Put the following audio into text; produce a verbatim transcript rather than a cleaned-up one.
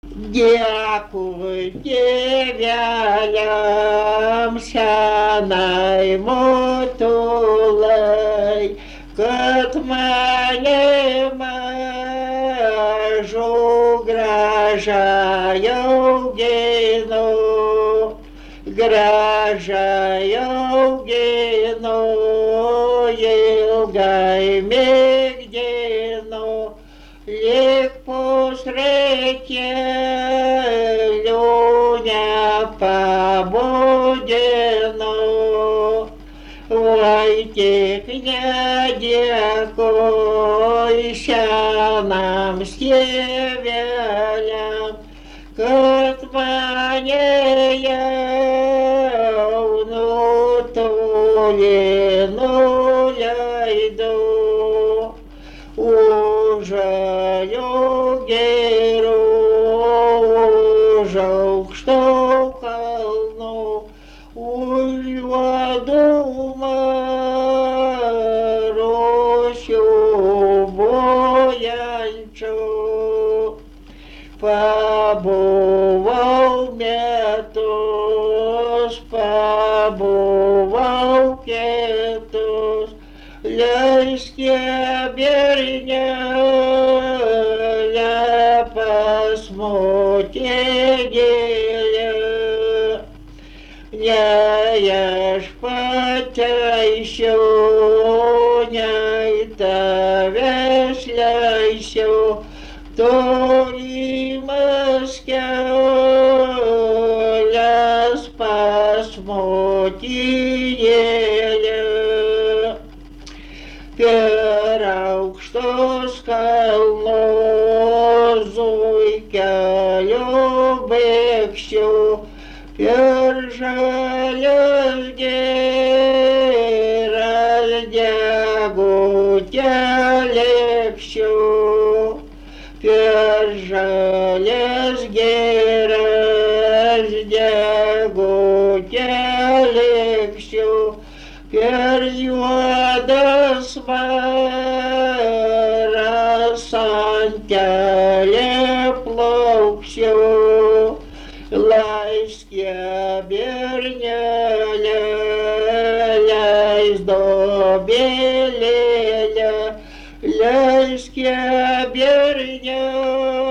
Dėkui tėveliam senai motulai, kad mane mažu gražiai augino, gražiai augino, ilgai mėgdino, lyg pusreikėlių nepabudino. Vai tik nedėkoj senam tėveliam, kad mane jau nutolį nuleido. Už jo gėrių, už aukštų kalnų, už juodumą rūšių bojančių. Pabuvau metus, pabuvau kitus, leiskė bernelė pas motinėlę. Nei aš pateisiu, nei tavęs leisiu, tolimas kelias pas motinėlę. Per aukštus kalnus zuikeliu bėgsiu, per žalias gėras degutę lėksiu, per žalias gėras degutę lėksiu, per juodas varas antelė plauksiu. Leiskė bernelė, leis dobėlėlę, leiskė bernelė.